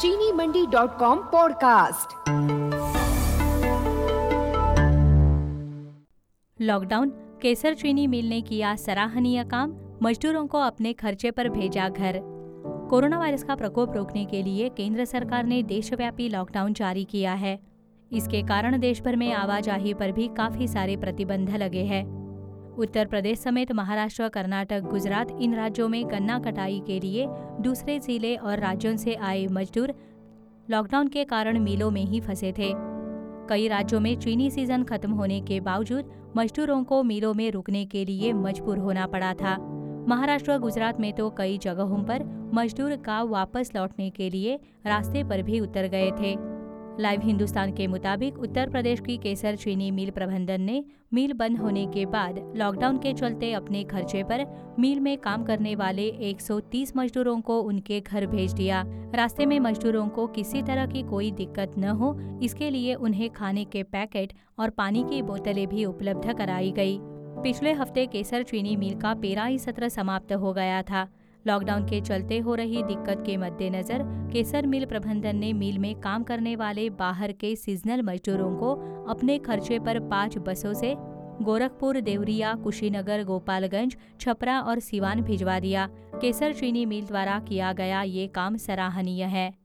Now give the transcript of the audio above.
चीनीमंडी.com podcast. Lockdown, केसर चीनी मिल ने किया सराहनीय काम, मजदूरों को अपने खर्चे पर भेजा घर। कोरोना वायरस का प्रकोप रोकने के लिए केंद्र सरकार ने देशव्यापी लॉकडाउन जारी किया है। इसके कारण देश भर में आवाजाही पर भी काफी सारे प्रतिबंध लगे हैं। उत्तर प्रदेश समेत महाराष्ट्र, कर्नाटक, गुजरात इन राज्यों में गन्ना कटाई के लिए दूसरे जिले और राज्यों से आए मजदूर लॉकडाउन के कारण मिलों में ही फंसे थे। कई राज्यों में चीनी सीजन खत्म होने के बावजूद मजदूरों को मिलों में रुकने के लिए मजबूर होना पड़ा था। महाराष्ट्र, गुजरात में तो कई जगहों पर मजदूर गांव वापस लौटने के लिए रास्ते पर भी उतर गए थे। लाइव हिंदुस्तान के मुताबिक उत्तर प्रदेश की केसर चीनी मिल प्रबंधन ने मिल बंद होने के बाद लॉकडाउन के चलते अपने खर्चे पर मिल में काम करने वाले 130 मजदूरों को उनके घर भेज दिया। रास्ते में मजदूरों को किसी तरह की कोई दिक्कत न हो, इसके लिए उन्हें खाने के पैकेट और पानी की बोतलें भी उपलब्ध कराई गई। पिछले हफ्ते केसर चीनी मिल का पेराई सत्र समाप्त हो गया था। लॉकडाउन के चलते हो रही दिक्कत के मद्देनजर केसर मिल प्रबंधन ने मिल में काम करने वाले बाहर के सीजनल मजदूरों को अपने खर्चे पर 5 बसों से गोरखपुर, देवरिया, कुशीनगर, गोपालगंज, छपरा और सिवान भिजवा दिया। केसर चीनी मिल द्वारा किया गया ये काम सराहनीय है।